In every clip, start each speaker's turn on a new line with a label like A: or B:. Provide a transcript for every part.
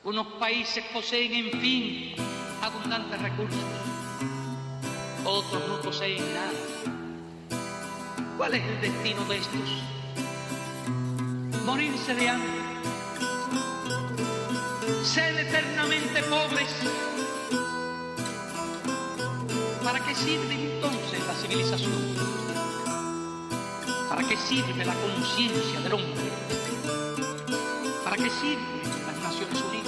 A: Unos países poseen, en fin, abundantes recursos. Otros no poseen nada. ¿Cuál es el destino de estos? Morirse de hambre. Ser eternamente pobres. ¿Para qué sirve entonces la civilización? ¿Para qué sirve la conciencia del hombre? ¿Para qué sirven las Naciones Unidas?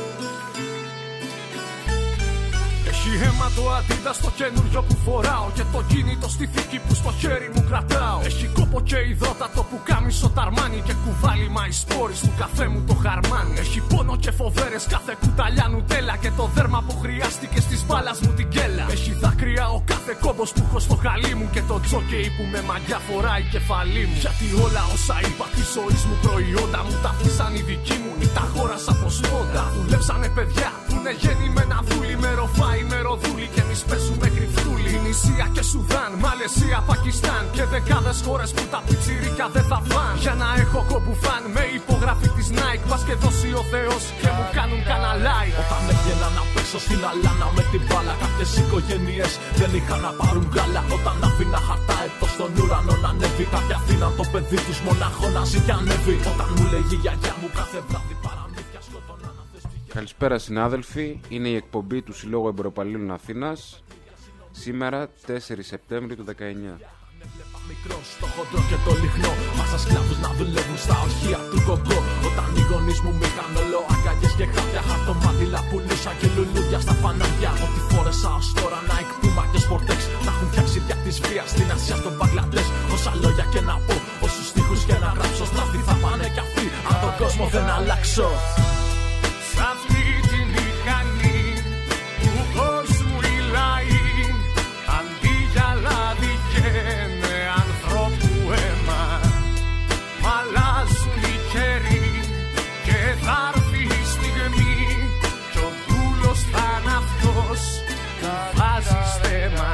B: Έχει αίμα το αντίδα στο καινούριο που φοράω και το κινητό στη θήκη που στο χέρι μου κρατάω. Έχει κόπο και υδρότατο που κάμισο ταρμάνι και κουβάλι μαϊσπόρις του καφέ μου το χαρμάνι. Έχει πόνο και φοβέρες κάθε κουταλιά νουτέλα και το δέρμα που χρειάστηκε στις μπάλας μου την κέλα. Έχει δάκρυα ο κάθε κόμπος που έχω στο χαλί μου και το τζόκεϊ που με μαγιά φοράει κεφαλή μου. Γιατί όλα όσα είπα της ζωής μου προϊόντα μου τα αφήσαν οι δικοί μου ή τα αγόρασα από σπόντα. Δουλέψανε παιδιά που είναι γεννημένα δούλοι με ροφάι με ροδούλη και εμείς παίζουμε κρυφτούλη. Τινησία και Σουδάν, Μαλαισία, Πακιστάν και δεκάδες χώρες που τα πιτσιρίκια δεν θα φαν. Για να έχω κομπουφάν με υπογραφή της Nike, πας και δώσει ο Θεός και μου κάνουν κανένα like. Όταν έβγαινα να παίξω στην αλάνα με την μπάλα, κάποιες οικογένειες δεν είχαν να πάρουν γάλα. Όταν άφηνα χαρτά εδώ στον ουρανό να ανέβει, κάποια αφήναν το παιδί τους μονάχο να ζει και ανέβει. Όταν μου λέγει η γιαγιά μου κάθε βράδυ παραμύθια σκοτώνα.
C: Καλησπέρα συνάδελφοι, είναι η εκπομπή του Συλλόγου Εμποροπαλλήλων Αθήνας, σήμερα 4 Σεπτέμβρη του 19.
B: Μικρό στο χοντρό και το λιχνό. Μάσα σκλάβους να δουλεύουν στα ορχεία του κοκκό. Όταν οι γονείς μου μήκαν όλο αγκαλιές και χάπια, χαρτομάτιλα πουλούσα και λουλούδια στα φανάρια. Ό,τι φόρεσα ως τώρα Nike, Puma και Sportex να έχουν φτιάξει δια της βίας στην Ασία, στον Μπαγκλαντές. Όσα λόγια και να πω, όσους στίχους και να γράψω, στραφή θα πάνε κι αυτοί αν τον κόσμο δεν αλλάξω. Σ' αυτή τη μηχανή του κόσμου οι λαοί, αντί για λάδι καίνε ανθρώπου αίμα. Μ' αλλάζουν οι καιροί και θα έρθει η στιγμή κι ο δούλος θα είναι αυτός που βάζει στέμα.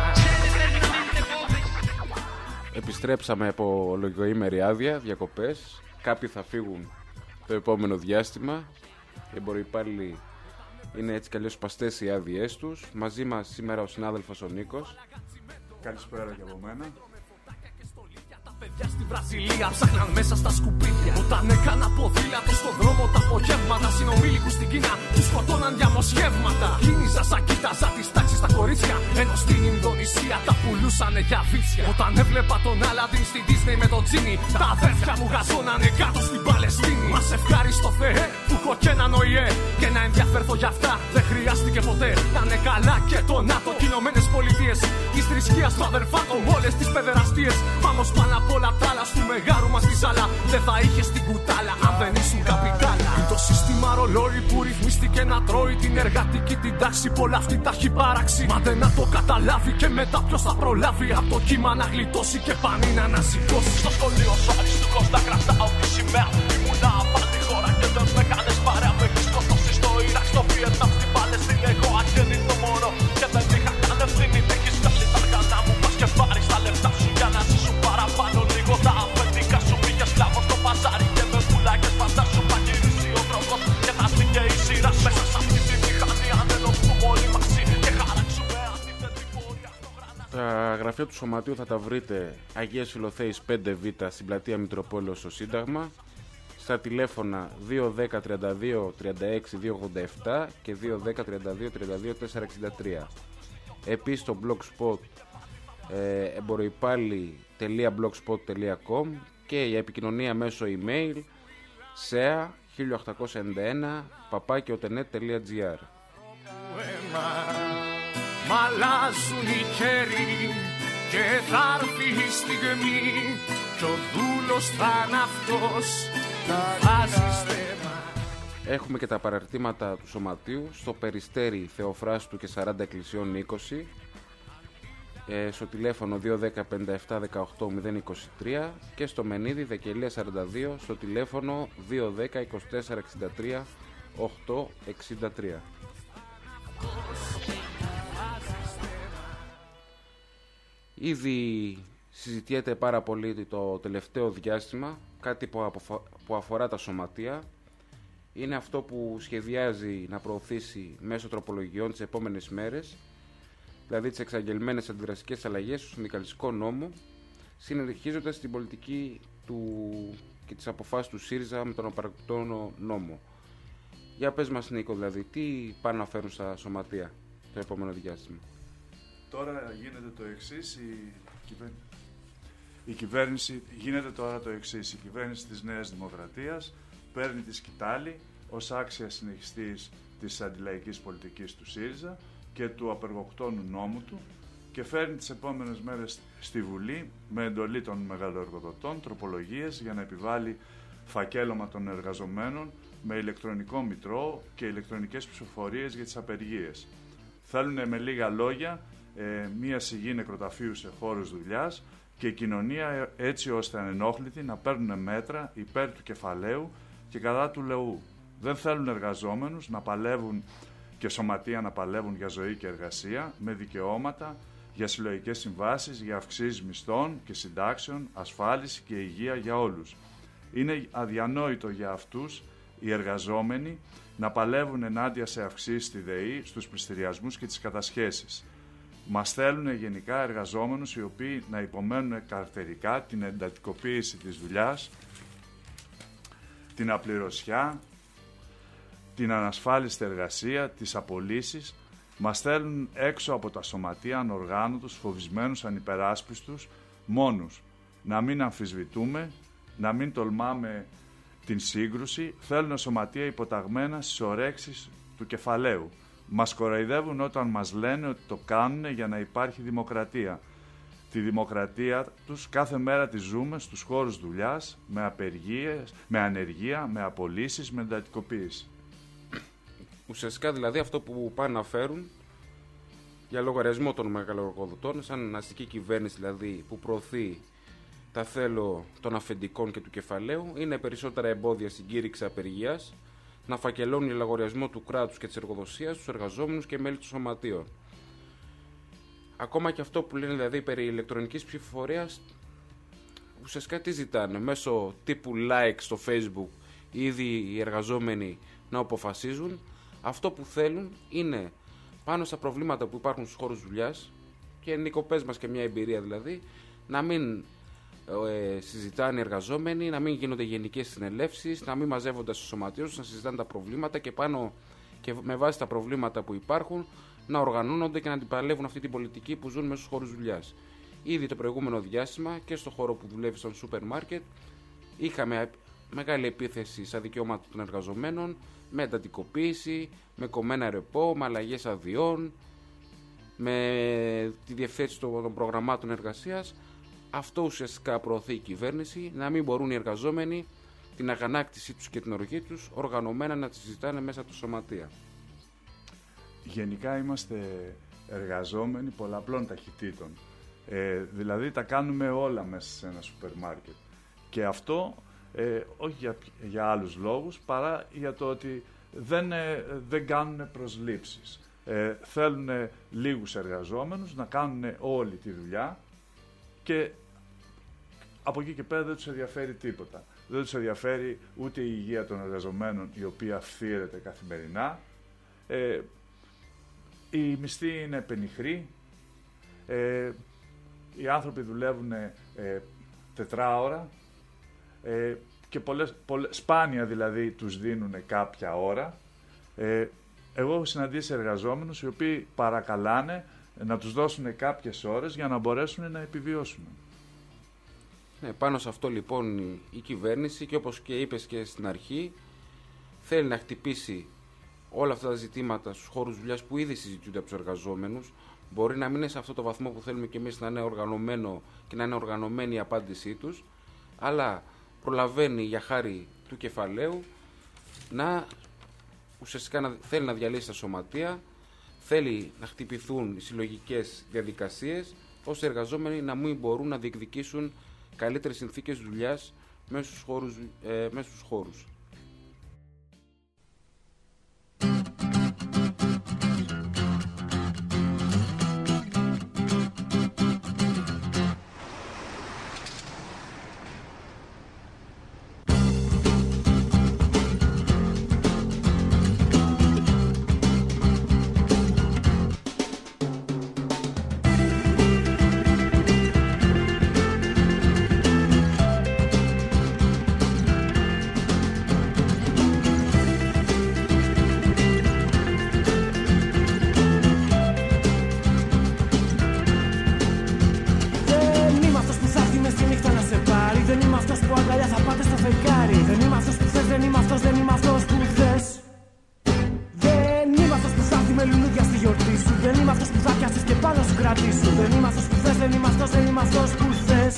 C: Επιστρέψαμε από λογοήμερη άδεια, διακοπές. Κάποιοι θα φύγουν το επόμενο διάστημα. Οι εμποροπάλληλοι είναι έτσι κι αλλιώς σπαστές οι άδειές τους. Μαζί μας σήμερα ο συνάδελφος ο Νίκος.
D: Καλησπέρα και από μένα.
B: Παιδιά στη Βραζιλία ψάχναν μέσα στα σκουπίδια. Όταν έκανα ποδήλατο στον δρόμο τα απογεύματα, συνομήλικους στην Κίνα τους σκοτώναν διαμοσχεύματα. Κίνησα σαν κοίταζα τις τάξεις στα κορίτσια, ενώ στην Ινδονησία τα πουλούσανε για βίτσια. Όταν έβλεπα τον Αλαντίν στην Disney με τον Τζίνι, τα αδέρφια μου γαζώνανε κάτω στην Παλαιστίνη. Μας ευχάριστο Θεέ που έχω και έναν ΟΗΕ και να ενδιαφέρθω για αυτά δεν χρειάστηκε ποτέ. Να είναι καλά και το ΝΑΤΟ, Ηνωμένες Πολιτείες της θρησκείας του αδερφάτων, όλες τις παιδεραστίες. Πάμε πάνω απ' όλα τα άλλα, στου μεγάρου μας τη ζάλα. Δεν θα είχε την κουτάλα αν δεν ήσουν καπιτάλα. Είναι το σύστημα ρολόι που ρυθμίστηκε να τρώει την εργατική την τάξη. Πολλά αυτή τα έχει παράξει. Μα δεν να το καταλάβει και μετά ποιος θα προλάβει από το κύμα να γλιτώσει και πανί να ανασηκώσει. Στο σχολείο σου αριστούχος να κρατάω τη σημαία. Ήμουνα απάντη χώρα και δεν με κάνες παρέα. Με έχεις σκοτώσει στο Ιράκ, στο Βιετνάμ, στην Παλαιστίνη. Εγώ αγέννητο μωρό και δεν είχα καν ευθύνη. Με έχεις βγάλει τα αργανά μου, πας και πάρεις τα λεφτά σου για να ζήσουν παραπάνω. Λίγο τα αφεντικά σου πήγες σκλάβος στο παζάρι και με πουλάκες φαντάσου θα γυρίσει ο δρόμος και θα έρθει και η σειρά μέσα σ' αυτή τη μηχανή. Αν ενωθούμε όλοι μαζί και χαράξουμε αντίθετη πορεία στο γρανάζι.
C: Τα γραφεία του Σωματείου θα τα βρείτε Αγίας Φιλοθέης 5Β στην πλατεία Μητροπόλεως στο Σύνταγμα, στα τηλέφωνα 210 32 36 287 και 210 32 32 463. Επίσης στο blogspot εμποροπάλληλοι.blogspot.com και η επικοινωνία μέσω email sea1801@otenet.gr.
B: Μ' αλλάζουν οι καιροί και θα έρθει η στιγμή κι ο δούλος θα είναι αυτός που βάζει στέμα.
C: Έχουμε και τα παραρτήματα του Σωματείου στο Περιστέρι Θεοφράστου και 40 Εκκλησιών 20, στο τηλέφωνο 210 57 18 023 και στο Μενίδη Δεκελία 42 στο τηλέφωνο 210 24 63 863. Ήδη συζητιέται πάρα πολύ το τελευταίο διάστημα κάτι που αφορά τα σωματεία είναι αυτό που σχεδιάζει να προωθήσει μέσω τροπολογιών τις επόμενες μέρες, δηλαδή τις εξαγγελμένες αντιδραστικές αλλαγές στο συνδικαλιστικό νόμο, συνεχίζοντας την πολιτική και τις αποφάσεις του ΣΥΡΙΖΑ με τον απαρακτόνο νόμο. Για πες μας, Νίκο, δηλαδή, τι πάνε να φέρουν στα σωματεία το επόμενο διάστημα?
D: Τώρα γίνεται το εξής, η κυβέρνηση γίνεται τώρα το εξής. Η κυβέρνηση της Νέας Δημοκρατίας παίρνει τη σκητάλη ως άξια συνεχιστής της αντιλαϊκής πολιτικής του ΣΥΡΙΖΑ και του απεργοκτόνου νόμου του και φέρνει τις επόμενες μέρες στη Βουλή με εντολή των μεγαλοεργοδοτών τροπολογίες για να επιβάλλει φακέλωμα των εργαζομένων με ηλεκτρονικό μητρό και ηλεκτρονικές ψηφοφορίες για τις απεργίες. Θέλουν με λίγα λόγια μία σιγή νεκροταφείου σε χώρους δουλειάς και η κοινωνία έτσι ώστε ανενόχλητοι να παίρνουν μέτρα υπέρ του κεφαλαίου και κατά του λαού. Δεν θέλουν εργαζόμενους να παλεύουν και σωματεία να παλεύουν για ζωή και εργασία με δικαιώματα, για συλλογικές συμβάσεις, για αυξήσεις μισθών και συντάξεων, ασφάλιση και υγεία για όλους. Είναι αδιανόητο για αυτούς οι εργαζόμενοι να παλεύουν ενάντια σε αυξήσεις στη ΔΕΗ, στους πληστηριασμούς και τις κατασχέσεις. Μας θέλουν γενικά εργαζόμενους οι οποίοι να υπομένουν καρτερικά την εντατικοποίηση της δουλειάς, την απληρωσιά, την ανασφάλιστη εργασία, τις απολύσεις. Μας θέλουν έξω από τα σωματεία ανοργάνωτους, φοβισμένους, ανυπεράσπιστους, μόνους. Να μην αμφισβητούμε, να μην τολμάμε την σύγκρουση. Θέλουν σωματεία υποταγμένα στις ορέξεις του κεφαλαίου. Μας κοροϊδεύουν όταν μας λένε ότι το κάνουν για να υπάρχει δημοκρατία. Τη δημοκρατία τους κάθε μέρα τη ζούμε στους χώρους δουλειάς, με απεργίες, με ανεργία, με απολύσεις, με εντατικοποίηση.
C: Ουσιαστικά δηλαδή αυτό που πάνε να φέρουν για λογαριασμό των μεγαλοεργοδοτών, σαν αστική κυβέρνηση δηλαδή που προωθεί τα θέλω των αφεντικών και του κεφαλαίου, είναι περισσότερα εμπόδια στην κήρυξη απεργίας, να φακελώνει λογαριασμό του κράτους και της εργοδοσίας στους εργαζόμενους και μέλη των σωματείων. Ακόμα και αυτό που λένε δηλαδή περί ηλεκτρονικής ψηφοφορίας, ουσιαστικά τι ζητάνε? Μέσω τύπου like στο Facebook ήδη οι εργαζόμενοι να αποφασίζουν. Αυτό που θέλουν είναι πάνω στα προβλήματα που υπάρχουν στους χώρους δουλειάς, και Νίκο, πες μας και μια εμπειρία δηλαδή, να μην συζητάνε οι εργαζόμενοι, να μην γίνονται γενικές συνελεύσεις, να μην μαζεύονται στους σωματείους, να συζητάνε τα προβλήματα και πάνω και με βάση τα προβλήματα που υπάρχουν να οργανώνονται και να αντιπαλεύουν αυτή την πολιτική που ζουν μέσα στους χώρους δουλειάς. Ήδη το προηγούμενο διάστημα και στο χώρο που δουλεύει στον σούπερ μάρκετ είχαμε μεγάλη επίθεση στα δικαιώματα των εργαζομένων, με εντατικοποίηση, με κομμένα ρεπό, με αλλαγές αδειών, με τη διευθέτηση των προγραμμάτων εργασίας. Αυτό ουσιαστικά προωθεί η κυβέρνηση, να μην μπορούν οι εργαζόμενοι την αγανάκτησή τους και την οργή τους οργανωμένα να τη συζητάνε μέσα από τα σωματεία.
D: Γενικά είμαστε εργαζόμενοι πολλαπλών ταχυτήτων. Δηλαδή τα κάνουμε όλα μέσα σε ένα σούπερ μάρκετ. Και αυτό όχι για άλλους λόγους παρά για το ότι δεν κάνουν προσλήψεις. Θέλουν λίγους εργαζόμενους να κάνουν όλη τη δουλειά και από εκεί και πέρα δεν τους ενδιαφέρει τίποτα. Δεν τους ενδιαφέρει ούτε η υγεία των εργαζομένων, η οποία φθείρεται καθημερινά. Οι μισθοί είναι πενιχροί. Οι άνθρωποι δουλεύουν 4 ώρα και σπάνια δηλαδή τους δίνουν κάποια ώρα. Εγώ έχω συναντήσει εργαζόμενους οι οποίοι παρακαλάνε να τους δώσουν κάποιες ώρες για να μπορέσουν να επιβιώσουν.
C: Πάνω σε αυτό λοιπόν η κυβέρνηση, και όπως και είπες και στην αρχή, θέλει να χτυπήσει όλα αυτά τα ζητήματα στους χώρους δουλειάς που ήδη συζητούνται από τους εργαζόμενους. Μπορεί να μην είναι σε αυτό το βαθμό που θέλουμε και εμείς να είναι οργανωμένο και να είναι οργανωμένη η απάντησή τους, αλλά προλαβαίνει για χάρη του κεφαλαίου να ουσιαστικά θέλει να διαλύσει τα σωματεία, θέλει να χτυπηθούν οι συλλογικές διαδικασίες, ώστε οι εργαζόμενοι να μην μπορούν να διεκδικήσουν καλύτερες συνθήκες δουλειάς μέσα στους χώρους.
E: με λουλούδια στη γιορτή σου. Δεν είμαι αυτός που θα πιάσεις και πάνω σου κρατήσου. Δεν είμαι αυτός που θες, δεν είμαι αυτός, δεν είμαι αυτός που θες.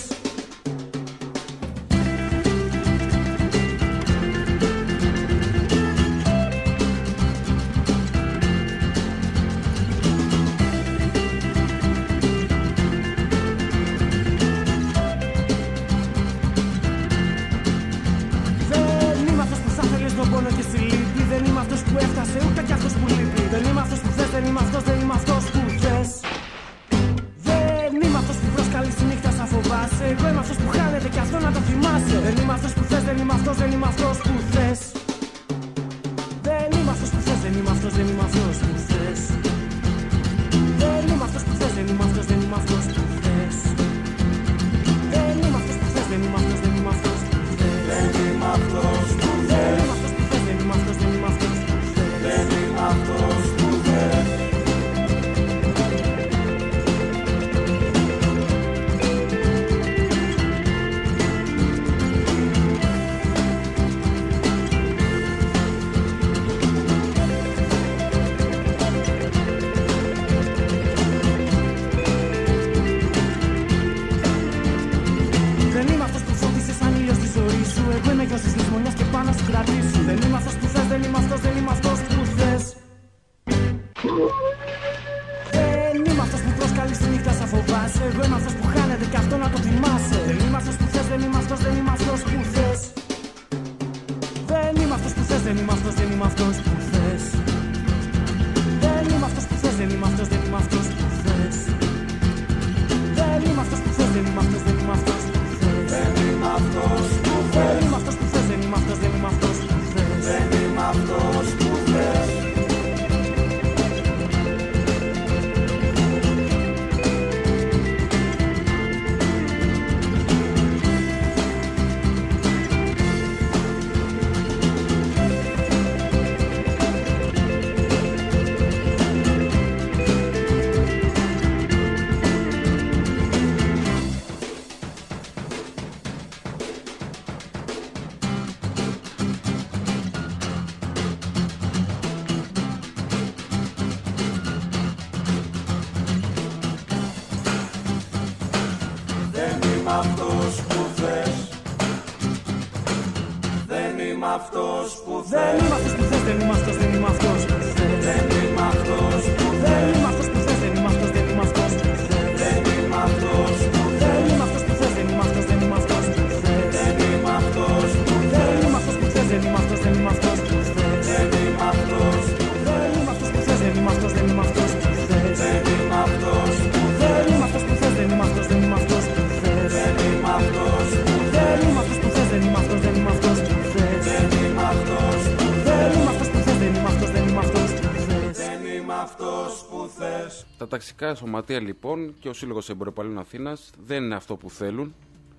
C: Τα ταξικά σωματεία λοιπόν και ο Σύλλογος Εμποροπαλλήλων Αθήνας δεν είναι αυτό που θέλουν.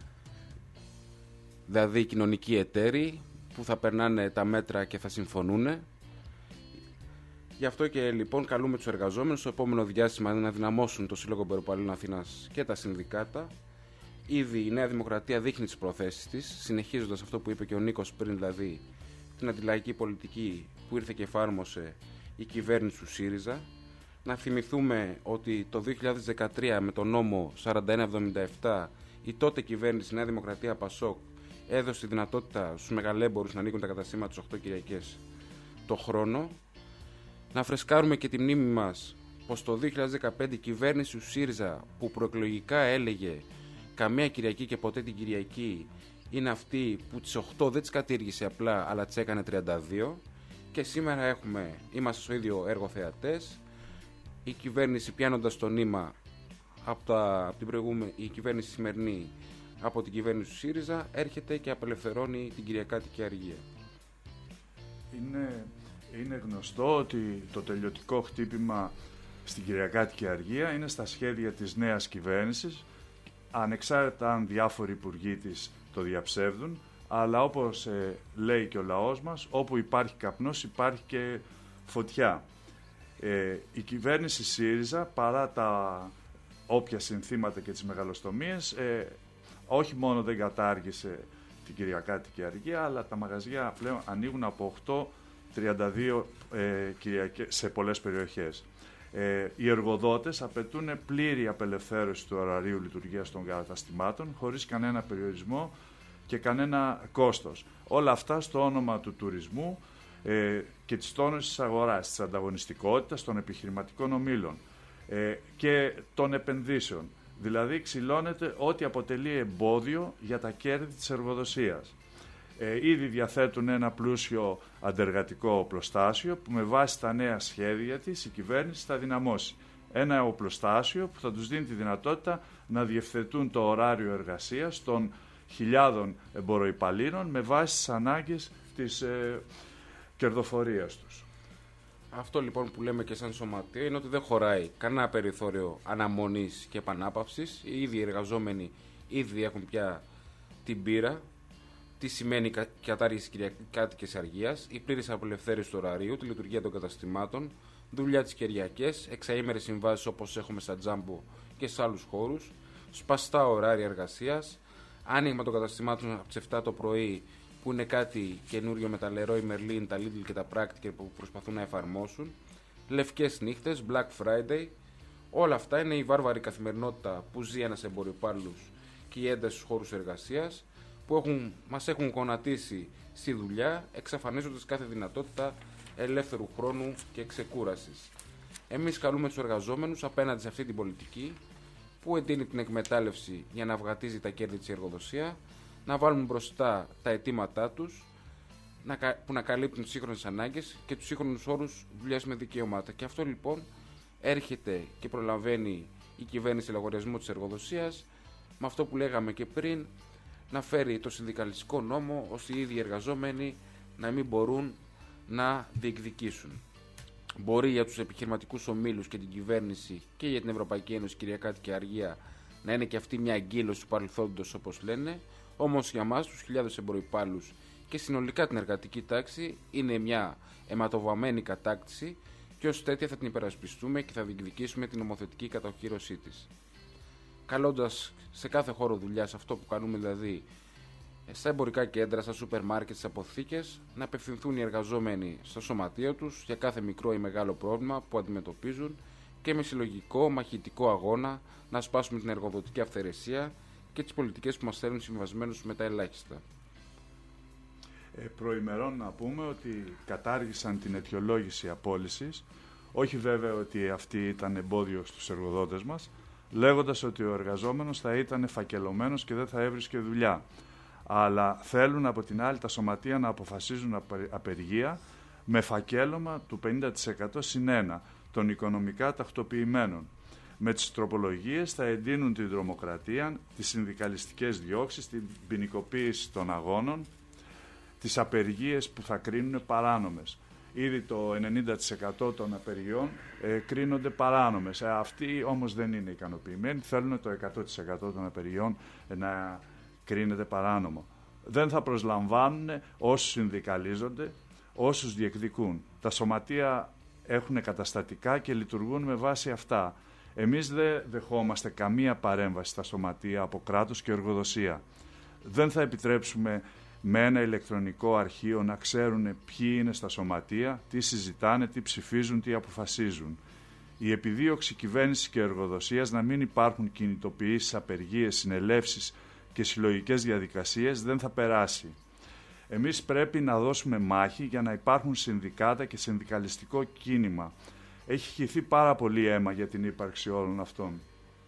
C: Δηλαδή οι κοινωνικοί εταίροι που θα περνάνε τα μέτρα και θα συμφωνούν. Γι' αυτό και λοιπόν καλούμε τους εργαζόμενους στο επόμενο διάστημα να δυναμώσουν το Σύλλογο Εμποροπαλλήλων Αθήνας και τα συνδικάτα. Ήδη η Νέα Δημοκρατία δείχνει τις προθέσεις της, συνεχίζοντας αυτό που είπε και ο Νίκος πριν, δηλαδή την αντιλαϊκή πολιτική που ήρθε και εφάρμοσε η κυβέρνηση του ΣΥΡΙΖΑ. Να θυμηθούμε ότι το 2013 με τον νόμο 4177 η τότε κυβέρνηση Νέα Δημοκρατία Πασόκ έδωσε τη δυνατότητα στους μεγαλέμπορους να ανοίγουν τα καταστήματα τους 8 Κυριακές το χρόνο. Να φρεσκάρουμε και τη μνήμη μας πως το 2015 η κυβέρνηση του ΣΥΡΙΖΑ που προεκλογικά έλεγε καμία Κυριακή και ποτέ την Κυριακή είναι αυτή που τις 8 δεν τις κατήργησε απλά αλλά τις έκανε 32 και σήμερα είμαστε στο ίδιο έργο θεατές. Η κυβέρνηση πιάνοντας το νήμα από την προηγούμενη, η κυβέρνηση σημερινή από την κυβέρνηση του ΣΥΡΙΖΑ έρχεται και απελευθερώνει την Κυριακάτικη αργία.
D: Είναι γνωστό ότι το τελειωτικό χτύπημα στην Κυριακάτικη αργία είναι στα σχέδια της νέας κυβέρνησης, ανεξάρτητα αν διάφοροι υπουργοί της το διαψεύδουν, αλλά όπως λέει και ο λαός μας, όπου υπάρχει καπνός υπάρχει και φωτιά. Η κυβέρνηση ΣΥΡΙΖΑ, παρά τα όποια συνθήματα και τις μεγαλοστομίες, όχι μόνο δεν κατάργησε την Κυριακάτικη αργία, αλλά τα μαγαζιά πλέον ανοίγουν από 8 32 σε πολλές περιοχές. Οι εργοδότες απαιτούν πλήρη απελευθέρωση του ωραρίου λειτουργίας των καταστημάτων χωρίς κανένα περιορισμό και κανένα κόστος. Όλα αυτά στο όνομα του τουρισμού και της τόνωσης της αγοράς, της ανταγωνιστικότητας των επιχειρηματικών ομίλων και των επενδύσεων. Δηλαδή ξυλώνεται ό,τι αποτελεί εμπόδιο για τα κέρδη της εργοδοσίας. Ήδη διαθέτουν ένα πλούσιο αντεργατικό οπλοστάσιο που με βάση τα νέα σχέδια της η κυβέρνηση θα δυναμώσει. Ένα οπλοστάσιο που θα τους δίνει τη δυνατότητα να διευθετούν το ωράριο εργασίας των χιλιάδων εμποροϊπαλλήλων με βάση τις ανάγκες της κερδοφορίας τους.
C: Αυτό λοιπόν που λέμε και σαν σωματείο είναι ότι δεν χωράει κανένα περιθώριο αναμονής και επανάπαυσης. Οι ίδιοι εργαζόμενοι ήδη έχουν πια την πείρα. Τι σημαίνει κατάργηση κυριακάτικης αργίας, η πλήρης απελευθέρωση του ωραρίου, τη λειτουργία των καταστημάτων, δουλειά τις Κυριακές, εξαήμερες συμβάσεις όπως έχουμε στα Τζάμπο και σε άλλους χώρους, σπαστά ωράρια εργασίας, άνοιγμα των καταστημάτων από τις 7 το πρωί, που είναι κάτι καινούριο με τα Leroy Merlin, τα Lidl και τα Practical που προσπαθούν να εφαρμόσουν, λευκές νύχτες, Black Friday, όλα αυτά είναι η βάρβαρη καθημερινότητα που ζει ένας εμπορυπάλληλος και η ένταση στους χώρους εργασίας, που μας έχουν γονατίσει στη δουλειά, εξαφανίζοντας κάθε δυνατότητα ελεύθερου χρόνου και ξεκούρασης. Εμείς καλούμε τους εργαζόμενους απέναντι σε αυτή την πολιτική που εντείνει την εκμετάλλευση για να βγατίζει τα κέρδη της εργοδοσία, να βάλουν μπροστά τα αιτήματά τους που να καλύπτουν τις σύγχρονες ανάγκες και τους σύγχρονους όρους δουλειάς με δικαιώματα. Και αυτό λοιπόν έρχεται και προλαβαίνει η κυβέρνηση λογαριασμό της εργοδοσίας με αυτό που λέγαμε και πριν, να φέρει το συνδικαλιστικό νόμο ώστε οι ίδιοι εργαζόμενοι να μην μπορούν να διεκδικήσουν. Μπορεί για τους επιχειρηματικούς ομίλους και την κυβέρνηση και για την Ευρωπαϊκή Ένωση κυριακάτικη αργία να είναι και αυτή μια αγκύλωση του παρελθόντος όπως λένε, όμως για μας τους χιλιάδες εμποροϊπάλληλους και συνολικά την εργατική τάξη είναι μια αιματοβαμμένη κατάκτηση και ως τέτοια θα την υπερασπιστούμε και θα διεκδικήσουμε την νομοθετική κατοχύρωσή της. Καλώντας σε κάθε χώρο δουλειάς αυτό που κάνουμε δηλαδή στα εμπορικά κέντρα, στα σούπερ μάρκετ, στις αποθήκες, να απευθυνθούν οι εργαζόμενοι στο σωματείο τους για κάθε μικρό ή μεγάλο πρόβλημα που αντιμετωπίζουν και με συλλογικό μαχητικό αγώνα να σπάσουμε την εργοδοτική αυθαιρεσία και τις πολιτικές που μας θέλουν συμβασμένους με τα ελάχιστα.
D: Προημερών να πούμε ότι κατάργησαν την αιτιολόγηση απόλυσης, όχι βέβαια ότι αυτή ήταν εμπόδιο στους εργοδότες μας, λέγοντας ότι ο εργαζόμενος θα ήταν φακελωμένος και δεν θα έβρισκε δουλειά. Αλλά θέλουν από την άλλη τα σωματεία να αποφασίζουν απεργία με φακέλωμα του 50% συν 1 των οικονομικά τακτοποιημένων. Με τις τροπολογίες θα εντείνουν την τρομοκρατία, τις συνδικαλιστικές διώξεις, την ποινικοποίηση των αγώνων, τις απεργίες που θα κρίνουν παράνομες. Ήδη το 90% των απεργιών κρίνονται παράνομες. Αυτοί όμως δεν είναι ικανοποιημένοι, θέλουν το 100% των απεργιών να κρίνεται παράνομο. Δεν θα προσλαμβάνουν όσους συνδικαλίζονται, όσους διεκδικούν. Τα σωματεία έχουν καταστατικά και λειτουργούν με βάση αυτά. Εμείς δεν δεχόμαστε καμία παρέμβαση στα σωματεία από κράτος και εργοδοσία. Δεν θα επιτρέψουμε με ένα ηλεκτρονικό αρχείο να ξέρουν ποιοι είναι στα σωματεία, τι συζητάνε, τι ψηφίζουν, τι αποφασίζουν. Η επιδίωξη κυβέρνησης και εργοδοσίας να μην υπάρχουν κινητοποιήσεις, απεργίες, συνελεύσεις και συλλογικές διαδικασίες δεν θα περάσει. Εμείς πρέπει να δώσουμε μάχη για να υπάρχουν συνδικάτα και συνδικαλιστικό κίνημα. Έχει χυθεί πάρα πολύ αίμα για την ύπαρξη όλων αυτών.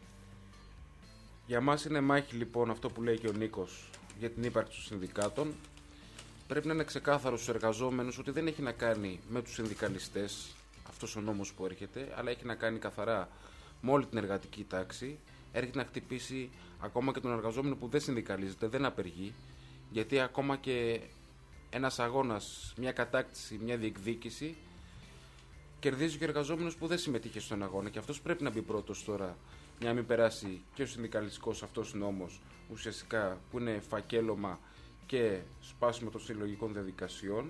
C: Για μας είναι μάχη λοιπόν αυτό που λέει και ο Νίκος για την ύπαρξη των συνδικάτων. Πρέπει να είναι ξεκάθαρο στους εργαζόμενους ότι δεν έχει να κάνει με τους συνδικαλιστές αυτός ο νόμος που έρχεται, αλλά έχει να κάνει καθαρά με όλη την εργατική τάξη. Έρχεται να χτυπήσει ακόμα και τον εργαζόμενο που δεν συνδικαλίζεται, δεν απεργεί, γιατί ακόμα και ένας αγώνας, μια κατάκτηση, μια διεκδίκηση, κερδίζει και ο εργαζόμενος που δεν συμμετείχε στον αγώνα και αυτός πρέπει να μπει πρώτος τώρα, για να μην περάσει και ο συνδικαλιστικός αυτός νόμος, ουσιαστικά που είναι φακέλωμα και σπάσιμο των συλλογικών διαδικασιών.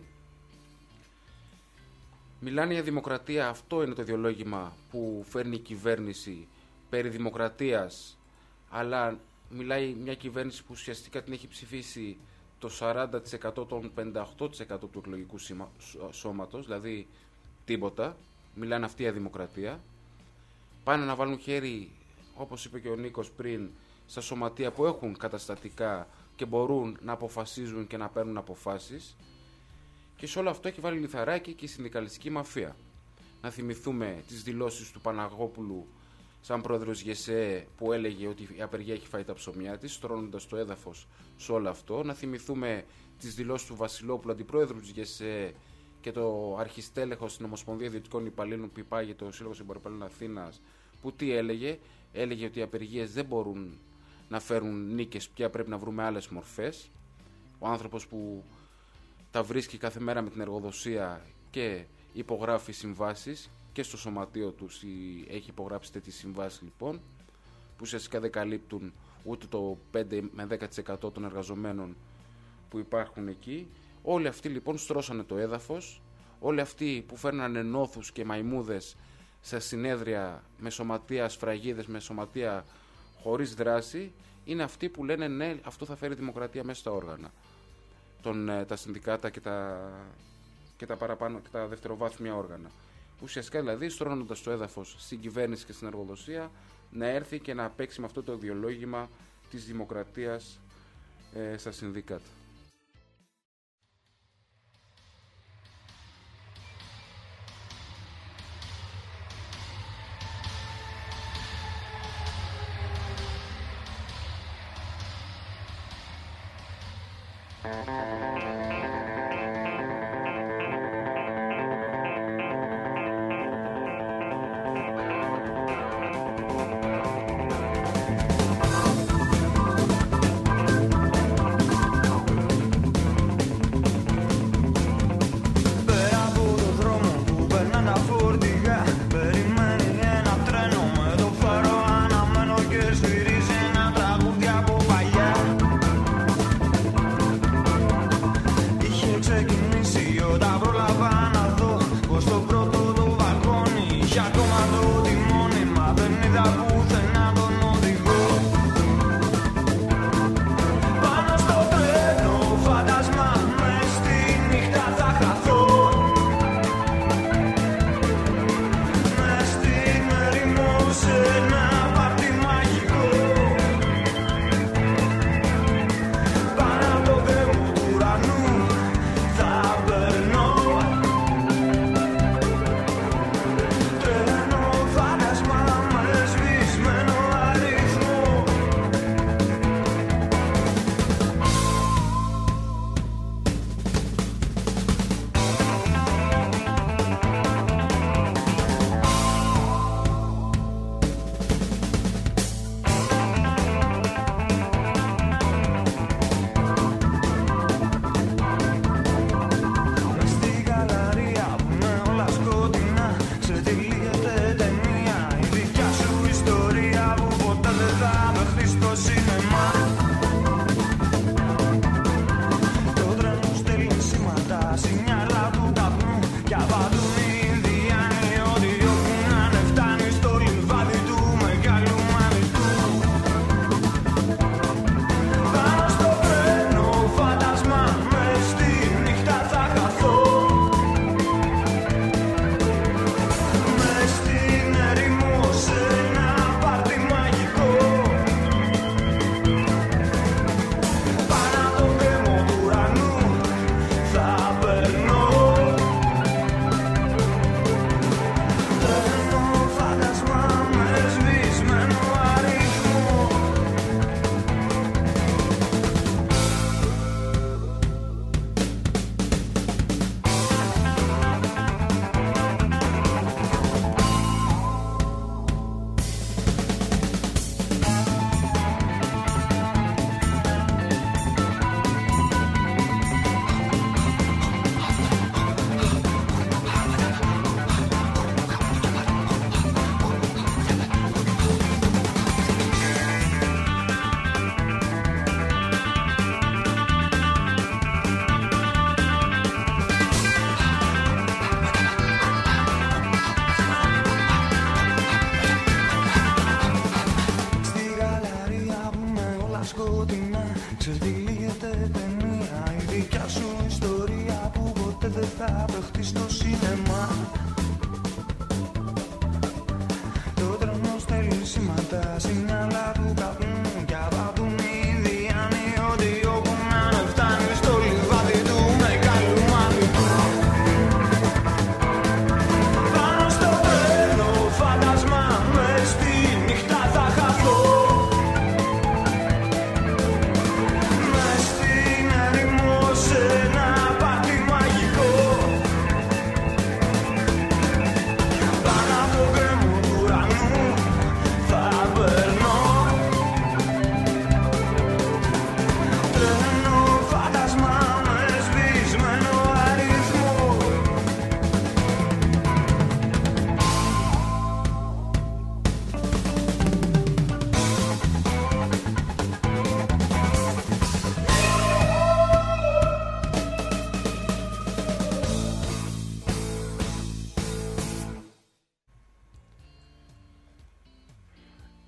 C: Μιλάνε για δημοκρατία, αυτό είναι το ιδεολόγημα που φέρνει η κυβέρνηση περί δημοκρατίας, αλλά μιλάει μια κυβέρνηση που ουσιαστικά την έχει ψηφίσει το 40% των 58% του εκλογικού σώματος, δηλαδή τίποτα, μιλάνε αυτοί για δημοκρατία. Πάνε να βάλουν χέρι, όπως είπε και ο Νίκος πριν, στα σωματεία που έχουν καταστατικά και μπορούν να αποφασίζουν και να παίρνουν αποφάσεις. Και σε όλο αυτό έχει βάλει λιθαράκι και η συνδικαλιστική μαφία. Να θυμηθούμε τις δηλώσεις του Παναγόπουλου σαν πρόεδρος ΓΕΣΕ που έλεγε ότι η απεργία έχει φάει τα ψωμιά της, στρώνοντας το έδαφος σε όλο αυτό. Να θυμηθούμε τις δηλώσεις του Βασιλόπουλου, αντιπρόεδρου της ΓΕΣΕ και το αρχιστέλεχος στην Ομοσπονδία Ιδιωτικών Υπαλλήλων που υπάγεται ο Σύλλογος Εμποροπαλλήλων Αθήνας, που τι έλεγε? Έλεγε ότι οι απεργίες δεν μπορούν να φέρουν νίκες, πια πρέπει να βρούμε άλλες μορφές. Ο άνθρωπος που τα βρίσκει κάθε μέρα με την εργοδοσία και υπογράφει συμβάσεις και στο σωματείο του έχει υπογράψει τέτοιες συμβάσεις λοιπόν, που ουσιαστικά δεν καλύπτουν ούτε το 5 με 10% των εργαζομένων που υπάρχουν εκεί. Όλοι αυτοί λοιπόν στρώσανε το έδαφος, όλοι αυτοί που φέρνανε νόθους και μαϊμούδες σε συνέδρια με σωματεία σφραγίδες, με σωματεία χωρίς δράση, είναι αυτοί που λένε ναι, αυτό θα φέρει δημοκρατία μέσα στα όργανα. Τα συνδικάτα και τα παραπάνω και τα δευτεροβάθμια όργανα. Ουσιαστικά δηλαδή στρώνοντας το έδαφος στην κυβέρνηση και στην εργοδοσία να έρθει και να παίξει με αυτό το ιδεολόγημα της δημοκρατίας στα συνδικάτα.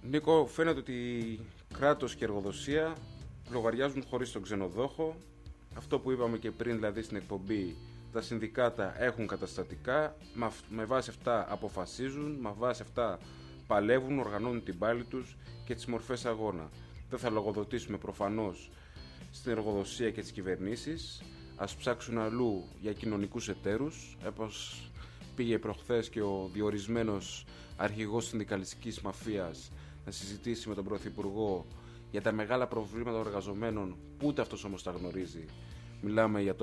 C: Νίκο, φαίνεται ότι κράτος και εργοδοσία λογαριάζουν χωρίς τον ξενοδόχο. Αυτό που είπαμε και πριν, δηλαδή στην εκπομπή, τα συνδικάτα έχουν καταστατικά, με βάση αυτά αποφασίζουν, με βάση αυτά παλεύουν, οργανώνουν την πάλη τους και τις μορφές αγώνα. Δεν θα λογοδοτήσουμε προφανώς στην εργοδοσία και τις κυβερνήσεις. Ας ψάξουν αλλού για κοινωνικούς εταίρους, όπως πήγε προχθές και ο διορισμένος αρχηγός συνδικαλιστικής μαφίας να συζητήσει με τον Πρωθυπουργό για τα μεγάλα προβλήματα των εργαζομένων, που ούτε αυτός όμως τα γνωρίζει. Μιλάμε για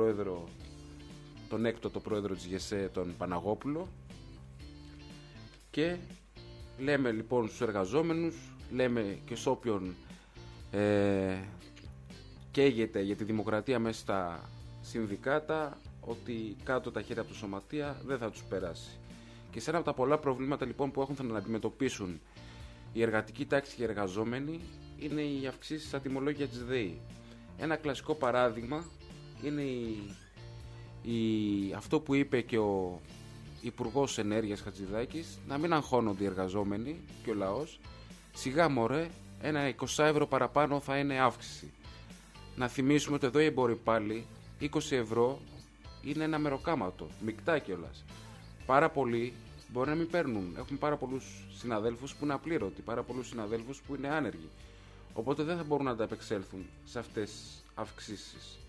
C: τον έκτοτο πρόεδρο της ΓΕΣΕ, τον Παναγόπουλο. Και λέμε λοιπόν στους εργαζόμενους, λέμε και σε όποιον καίγεται για τη δημοκρατία μέσα στα συνδικάτα, ότι κάτω τα χέρια από το σωματεία δεν θα τους περάσει. Και σε ένα από τα πολλά προβλήματα λοιπόν που έχουν να αντιμετωπίσουν η εργατική τάξη και οι εργαζόμενοι είναι οι αυξήσεις στα τιμολόγια της ΔΕΗ. Ένα κλασικό παράδειγμα είναι αυτό που είπε και ο Υπουργός Ενέργειας Χατζηδάκης, να μην αγχώνονται οι εργαζόμενοι και ο λαός. Σιγά μωρέ, ένα 20 ευρώ παραπάνω θα είναι αύξηση. Να θυμίσουμε ότι εδώ οι εμπόροι πάλι 20 ευρώ είναι ένα μεροκάματο, μεικτά κιόλας. Πάρα πολλοί μπορεί να μην παίρνουν. Έχουμε πάρα πολλούς συναδέλφους που είναι απλήρωτοι, πάρα πολλούς συναδέλφους που είναι άνεργοι. Οπότε δεν θα μπορούν να ανταπεξέλθουν σε αυτές τις αυξήσεις.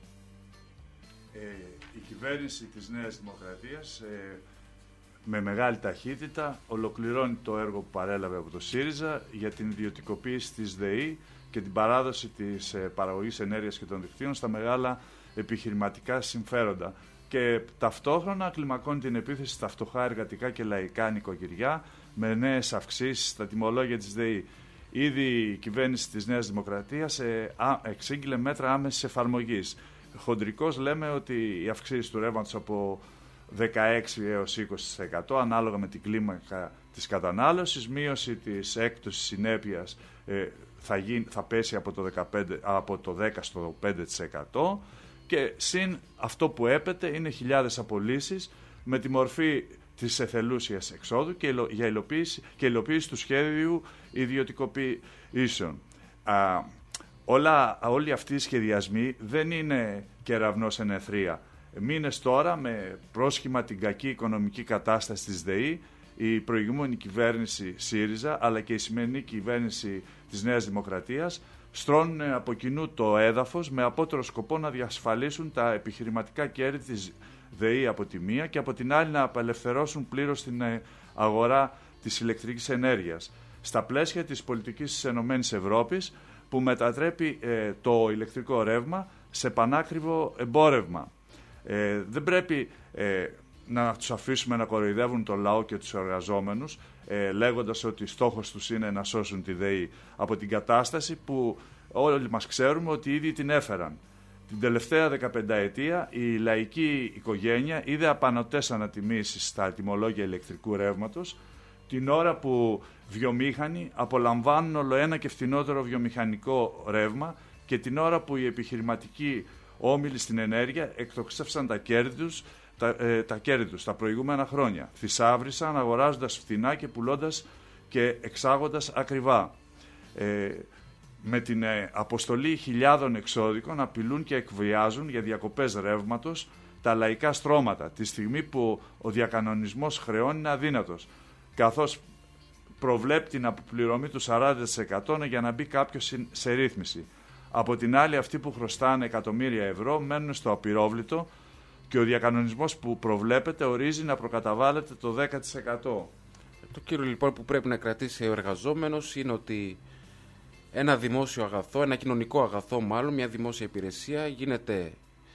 D: Η κυβέρνηση της Νέας Δημοκρατίας με μεγάλη ταχύτητα ολοκληρώνει το έργο που παρέλαβε από το ΣΥΡΙΖΑ για την ιδιωτικοποίηση της ΔΕΗ και την παράδοση της παραγωγής ενέργειας και των δικτύων στα μεγάλα επιχειρηματικά συμφέροντα. Και ταυτόχρονα κλιμακώνει την επίθεση στα φτωχά εργατικά και λαϊκά νοικοκυριά με νέες αυξήσεις στα τιμολόγια της ΔΕΗ. Ήδη η κυβέρνηση της Νέας Δημοκρατίας εξήγηλε μέτρα άμεσης εφαρμογής. Χοντρικώς λέμε ότι οι αυξήσεις του ρεύματος από 16 έως 20% ανάλογα με την κλίμακα της κατανάλωσης, μείωση της έκπτωσης συνέπειας θα πέσει από το 10 στο 5% και συν αυτό που έπεται είναι χιλιάδες απολύσεις με τη μορφή της εθελούσιας εξόδου και υλοποίηση του σχέδιου ιδιωτικοποιήσεων. Όλοι αυτοί οι σχεδιασμοί δεν είναι κεραυνός εν αιθρία. Μήνες τώρα, με πρόσχημα την κακή οικονομική κατάσταση της ΔΕΗ, η προηγούμενη κυβέρνηση ΣΥΡΙΖΑ αλλά και η σημερινή κυβέρνηση της Νέας Δημοκρατίας στρώνουν από κοινού το έδαφος με απότερο σκοπό να διασφαλίσουν τα επιχειρηματικά κέρδη της ΔΕΗ από τη μία και από την άλλη να απελευθερώσουν πλήρως την αγορά της ηλεκτρικής ενέργειας. Στα πλαίσια της πολιτικής της ΕΕ που μετατρέπει το ηλεκτρικό ρεύμα σε πανάκριβο εμπόρευμα. Δεν πρέπει να τους αφήσουμε να κοροϊδεύουν τον λαό και τους εργαζόμενους λέγοντας ότι στόχος τους είναι να σώσουν τη ΔΕΗ από την κατάσταση που όλοι μας ξέρουμε ότι ήδη την έφεραν. Την τελευταία 15 ετία η λαϊκή οικογένεια είδε απανωτές ανατιμήσεις στα τιμολόγια ηλεκτρικού ρεύματος την ώρα που βιομήχανοι απολαμβάνουν όλο ένα και φθηνότερο βιομηχανικό ρεύμα και την ώρα που οι επιχειρηματικοί όμιλοι στην ενέργεια εκτοξεύσαν τα κέρδη τους τα προηγούμενα χρόνια. Θησάβρισαν αγοράζοντας φθηνά και πουλώντας και εξάγοντας ακριβά. Με την αποστολή χιλιάδων εξώδικων απειλούν και εκβιάζουν για διακοπές ρεύματος τα λαϊκά στρώματα τη στιγμή που ο διακανονισμός χρεών είναι αδύνατος, καθώς προβλέπει την αποπληρωμή του 40% για να μπει κάποιος σε ρύθμιση. Από την άλλη, αυτοί που χρωστάνε εκατομμύρια ευρώ μένουν στο απειρόβλητο και ο διακανονισμός που προβλέπεται ορίζει να προκαταβάλλεται το 10%.
C: Το κύριο λοιπόν που πρέπει να κρατήσει ο εργαζόμενος είναι ότι ένα δημόσιο αγαθό, ένα κοινωνικό αγαθό μάλλον, μια δημόσια υπηρεσία γίνεται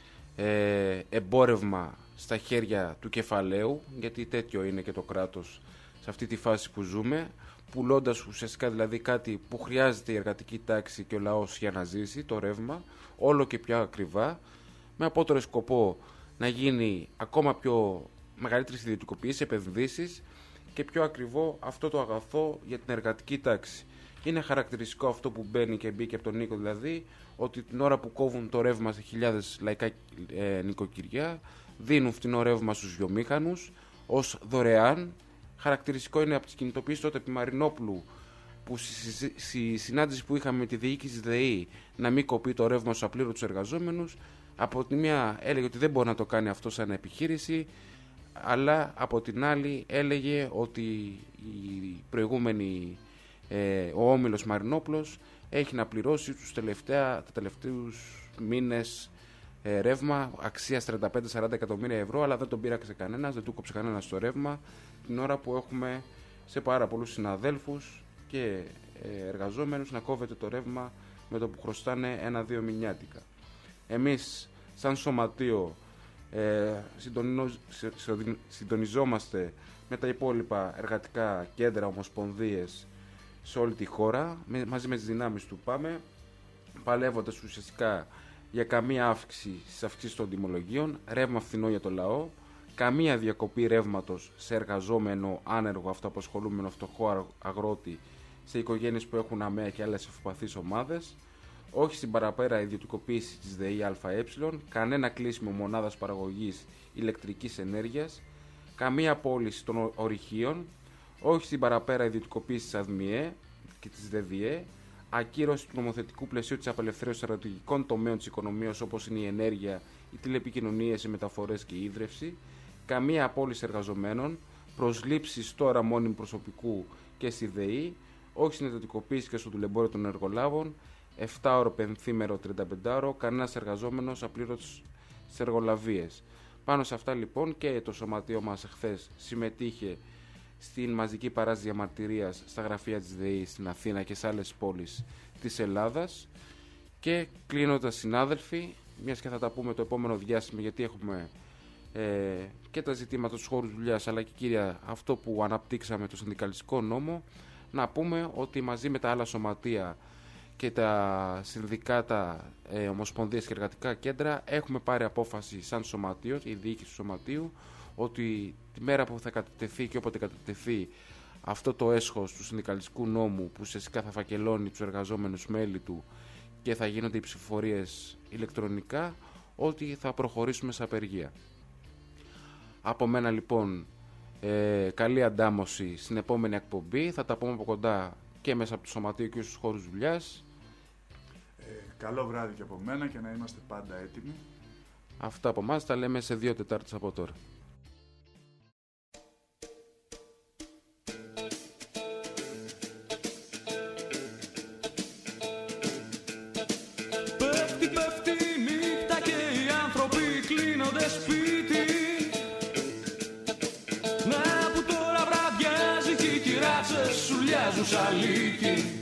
C: εμπόρευμα στα χέρια του κεφαλαίου, γιατί τέτοιο είναι και το κράτος σε αυτή τη φάση που ζούμε, πουλώντας ουσιαστικά δηλαδή κάτι που χρειάζεται η εργατική τάξη και ο λαός για να ζήσει, το ρεύμα, όλο και πιο ακριβά, με απότερο σκοπό να γίνει ακόμα πιο μεγαλύτερη ιδιωτικοποίηση, επενδύσεις και πιο ακριβό αυτό το αγαθό για την εργατική τάξη. Είναι χαρακτηριστικό αυτό που μπαίνει και μπήκε από τον Νίκο, δηλαδή ότι την ώρα που κόβουν το ρεύμα σε χιλιάδες λαϊκά νοικοκυριά, δίνουν φτηνό ρεύμα στους βιομήχανους ως δωρεάν. Χαρακτηριστικό είναι από τις κινητοποιήσεις τότε επί Μαρινόπουλου που στη συνάντηση που είχαμε με τη διοίκηση της ΔΕΗ να μην κοπεί το ρεύμα στους απλήρωτους εργαζόμενους, από τη μία έλεγε ότι δεν μπορεί να το κάνει αυτό σαν επιχείρηση, αλλά από την άλλη έλεγε ότι η προηγούμενη, ο Όμιλος Μαρινόπλος έχει να πληρώσει τα τελευταίους μήνες ρεύμα αξίας 35-40 εκατομμύρια ευρώ, αλλά δεν τον πήραξε κανένας, δεν του κόψε κανένας το ρεύμα, την ώρα που έχουμε σε πάρα πολλούς συναδέλφους και εργαζόμενους να κόβεται το ρεύμα με το που χρωστάνε 1-2 μηνιάτικα. Εμείς σαν σωματείο συντονιζόμαστε με τα υπόλοιπα εργατικά κέντρα, ομοσπονδίες σε όλη τη χώρα, μαζί με τις δυνάμεις του ΠΑΜΕ, παλεύοντας ουσιαστικά για καμία αύξηση στις αυξήσεις των τιμολογίων, ρεύμα φθηνό για το λαό, καμία διακοπή ρεύματος σε εργαζόμενο άνεργο, αυτοαπασχολούμενο, φτωχό αγρότη, σε οικογένειες που έχουν ΑΜΕΑ και άλλες ευπαθείς ομάδες, όχι στην παραπέρα ιδιωτικοποίηση της ΔΕΗ ΑΕ, κανένα κλείσιμο μονάδας παραγωγής ηλεκτρικής ενέργειας, καμία πώληση των ορυχείων, όχι στην παραπέρα ιδιωτικοποίηση της ΑΔΜΙΕ και της ΔΕΔΙΕ, ακύρωση του νομοθετικού πλαισίου της απελευθέρωσης στρατηγικών τομέων της οικονομίας όπως είναι η ενέργεια, οι τηλεπικοινωνίες, οι μεταφορές και η ίδρυυση, καμία απόλυση εργαζομένων, προσλήψεις τώρα μόνιμου προσωπικού και στη ΔΕΗ, όχι στην ιδιωτικοποίηση και στο δουλεμπόριο των εργολάβων, 7ωρο πενθήμερο 35ωρο, κανένας εργαζόμενος απλήρωτος στις εργολαβίες. Πάνω σε αυτά λοιπόν και το σωματείο μας εχθές συμμετείχε στην μαζική παράσταση διαμαρτυρίας στα γραφεία της ΔΕΗ στην Αθήνα και σε άλλες πόλεις της Ελλάδας. Και κλείνοντας, συνάδελφοι, μιας και θα τα πούμε το επόμενο διάστημα, γιατί έχουμε και τα ζητήματα στους χώρους δουλειάς, αλλά και κύρια αυτό που αναπτύξαμε, το συνδικαλιστικό νόμο, να πούμε ότι μαζί με τα άλλα σωματεία και τα συνδικάτα, ομοσπονδίες και εργατικά κέντρα έχουμε πάρει απόφαση σαν σωματείο, η διοίκηση του σωματείου, ότι τη μέρα που θα κατατεθεί και όποτε κατατεθεί αυτό το έσχος του συνδικαλιστικού νόμου, που ουσιαστικά θα φακελώνει τους εργαζόμενους μέλη του και θα γίνονται οι ψηφοφορίες ηλεκτρονικά, ότι θα προχωρήσουμε σε απεργία. Από μένα λοιπόν καλή αντάμωση στην επόμενη εκπομπή, θα τα πούμε από κοντά και μέσα από το σωματείο και στους χώρους δουλειάς.
D: Καλό βράδυ και από μένα και να είμαστε πάντα έτοιμοι.
C: Αυτά από εμάς τα λέμε σε 2 Τετάρτες από τώρα.
B: Πέφτει η νύχτα και οι άνθρωποι κλείνονται σπίτι. Να που τώρα βραδιάζει και οι κυράτσες σου λιάζουν σαλίκι.